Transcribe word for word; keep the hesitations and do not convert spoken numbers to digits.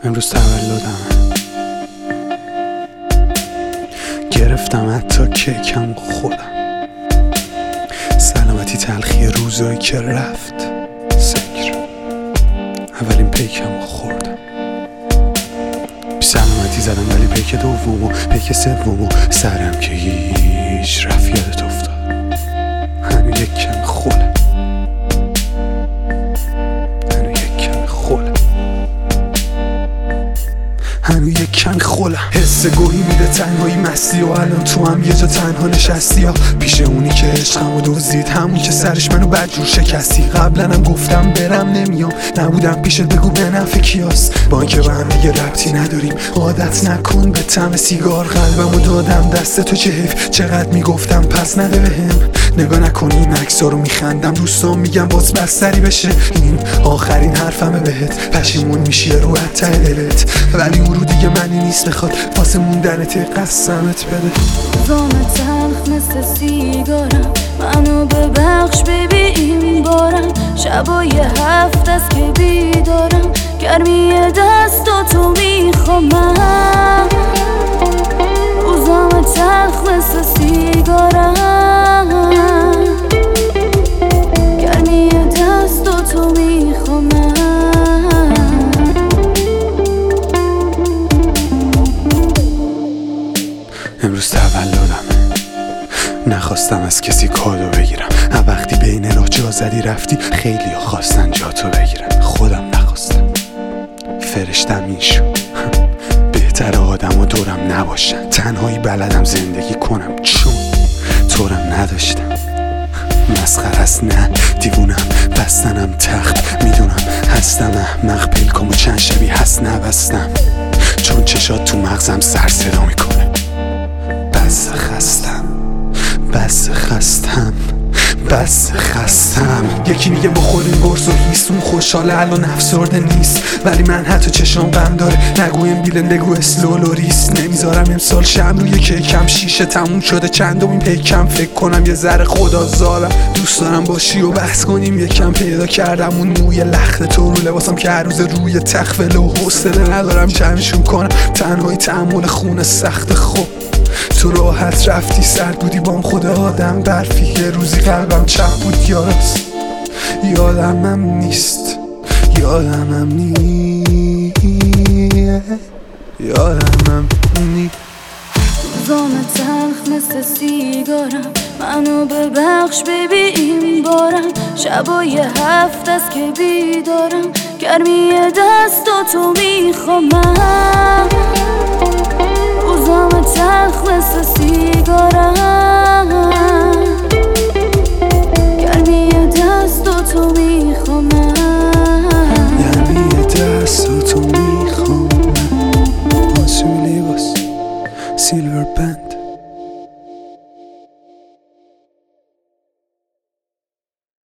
امروز تولدم، گرفتم حتی کیکم خودم. سلامتی تلخی روزایی که رفت سکر، اولین پیکم خوردم. بی سلامتی زدم ولی پیک دومو پیک سومو سرم که هیچ رفت یادت افتاد. هنو یک کم خوله، هنو یک کم خوله، هنو یک کم خوله. حس گوهی میده تنهایی مستی و الان تو هم یه جا تنها نشستی یا پیش اونی که عشقمو دزدید، همون که سرش منو بدجور شکستی. قبلا هم گفتم برم نمیام، نبودم پیشت بگو به نفع کیاست. با اینکه به هم دیگه ربطی نداریم، عادت نکن به طعم سیگار. قلبمو دادم دست تو، چه حیف چقدر میگفتم پس نده بهم. نگاه نکن این عکس‌ها رو میخندم، دوستان میگم باز بستری بشه. این آخرین حرفمه بهت، پشیمون میشی رو ته دلت، ولی اون رو دیگه منی نیست بخواد واسه موندنت قسمت بده. زام تلخ مثل سیگارم، منو ببخش ببی این بارم. شبای هفت است که بیدارم، گرمی دستاتو میخوام من. روزام تلخ مثل سیگارم، گرمی دستاتو میخوام من. امروز تولدم، نخواستم از کسی کادو بگیرم. وقتی بین راه جا زدی رفتی، خیلی ها خواستن جاتو بگیرن، خودم نخواستم. فرشتم این شو بهتر آدم و دورم نباشن، تنهایی بلدم زندگی کنم چون طورم نداشتم. مسخره است نه دیوونم، بستنم تخت میدونم هستم احمق. پلکامو چند شبی هست نبستم، چون چشات تو مغزم سر صدا میکنه. بس خستم، بس خستم، بس خستم. یکی میگه بخوریم برز و هیست، اون خوشحاله الان افسرده نیست، ولی من حتی چشام غم داره. نگویم بیلن بگو اسلولوریس، نمیذارم امسال شم روی کیکم شیشه تموم شده. چندمین پیکم فکر کنم یه ذره خدا زارم. دوست دارم باشی و بحث کنیم، یکم پیدا کردم اون موی لخت تو رو لباسم که هر روز روی تخفله و حوصله ندارم جمعشون کنم. تنهایی تحمل خون سخت خوب، تو راحت رفتی سرد بودی بام خود آدم برفی. یه روزی قلبم چپ بود یاراست، یادمم نیست، یادمم نیست، یادمم نیست. زام تلخ مثل سیگارم، منو ببخش ببی این بارم. شبای هفت است که بیدارم، گرمی دستاتو میخوام من.